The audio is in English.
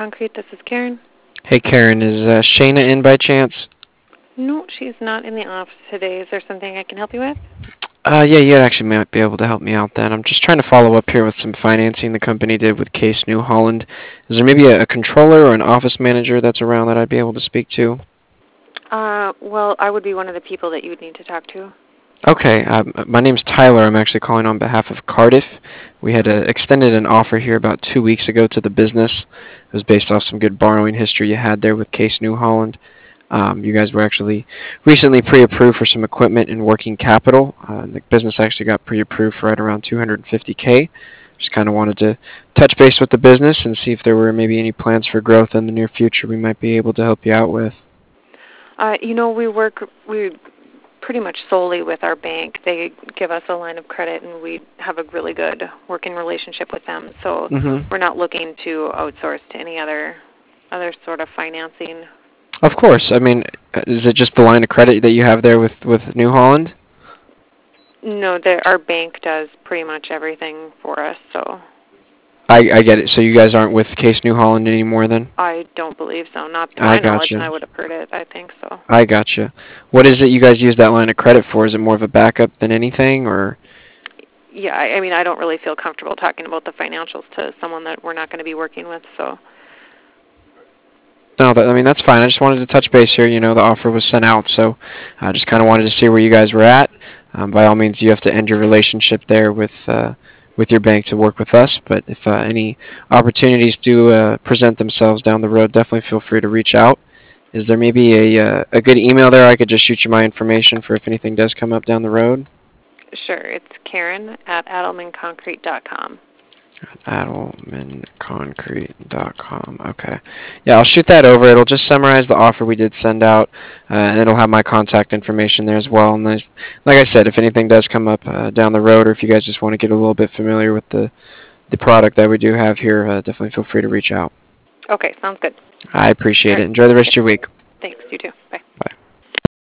Concrete. This is Karen. Hey Karen, is Shayna in by chance? No, she's not in the office today. Is there something I can help you with? Yeah, you actually might be able to help me out then. I'm just trying to follow up here with some financing the company did with Case New Holland. Is there maybe a controller or an office manager that's around that I'd be able to speak to? Well, I would be one of the people that you would need to talk to. Okay, my name's Tyler. I'm actually calling on behalf of Cardiff. We had extended an offer here about 2 weeks ago to the business. It was based off some good borrowing history you had there with Case New Holland. You guys were actually recently pre-approved for some equipment and working capital. The business actually got pre-approved for right around 250K. Just kind of wanted to touch base with the business and see if there were maybe any plans for growth in the near future we might be able to help you out with. We pretty much solely with our bank. They give us a line of credit, and we have a really good working relationship with them. So we're not looking to outsource to any other sort of financing. Of course. I mean, is it just the line of credit that you have there with New Holland? No, our bank does pretty much everything for us. So I get it. So you guys aren't with Case New Holland anymore then? I don't believe so. Not to my knowledge, and I would have heard it. I think so. I gotcha. What is it you guys use that line of credit for? Is it more of a backup than anything, or? Yeah, I mean, I don't really feel comfortable talking about the financials to someone that we're not going to be working with, so. No, that's fine. I just wanted to touch base here. You know, the offer was sent out, so I just kind of wanted to see where you guys were at. By all means, you have to end your relationship there with your bank to work with us. But if any opportunities do present themselves down the road, definitely feel free to reach out. Is there maybe a good email there I could just shoot you my information for if anything does come up down the road? Sure. It's Karen@AdelmanConcrete.com. AdelmanConcrete.com. Okay. Yeah, I'll shoot that over. It'll just summarize the offer we did send out, and it'll have my contact information there as well. And like I said, if anything does come up down the road, or if you guys just want to get a little bit familiar with the product that we do have here, definitely feel free to reach out. Okay, sounds good. I appreciate it. Enjoy the rest of your week. Thanks. You too. Bye.